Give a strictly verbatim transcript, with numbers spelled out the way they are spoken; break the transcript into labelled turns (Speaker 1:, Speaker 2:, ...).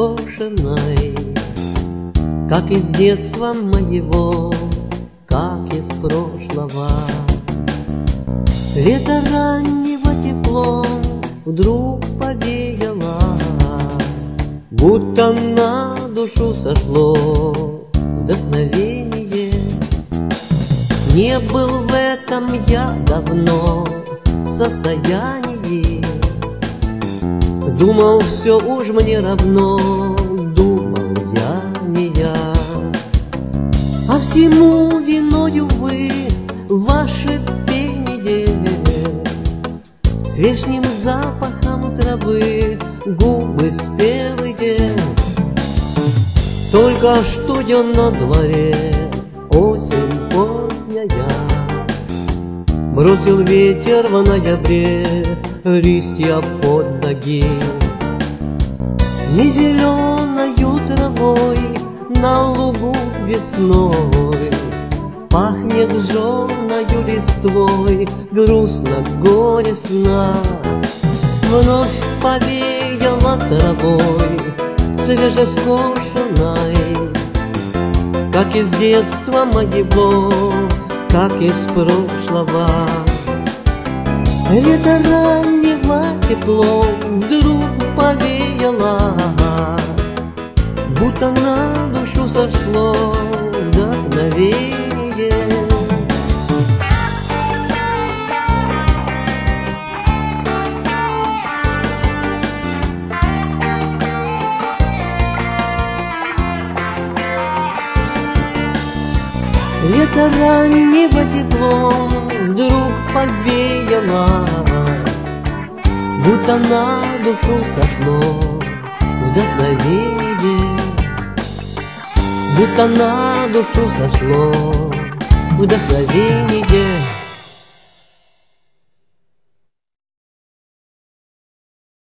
Speaker 1: скошенной, как из детства моего, как из прошлого. Лето раннего теплом вдруг повеяло, будто на душу сошло вдохновение. Не был в этом я давно состоянии, думал, все уж мне равно, думал я не я. А всему виною вы, ваше пение, с вешним запахом травы, губы спелые. Только что на дворе осень поздняя, бросил ветер в ноябре листья под ноги. Не зеленою травой на лугу весной пахнет жженою листвой, грустно, горестно. Вновь повеяло травой свежескошенной, как из детства моего, как из прошлого. Лето раннего тепло вдруг повеяло, будто на душу сошло вдохновение. Лето раннего теплом вдруг повеяло, будто на душу сошло вдохновение, будто на душу сошло вдохновение.